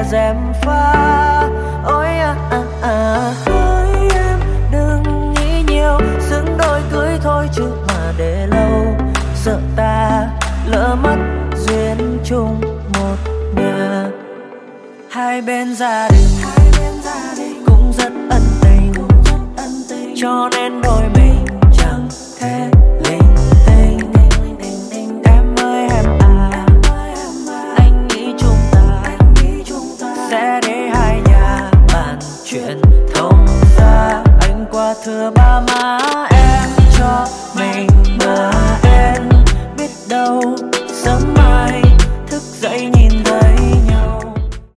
gièm pha. Ôi ôi em đừng nghĩ nhiều, xứng đôi cưới thôi chứ mà để lâu, sợ ta lỡ mất duyên chung một nhà. Hai bên gia đình cũng rất ân tình, cho nên đôi mình chẳng thể linh tinh. Em ơi em à, anh nghĩ chúng ta sẽ để hai nhà bàn chuyện thông ra. Anh qua thưa ba má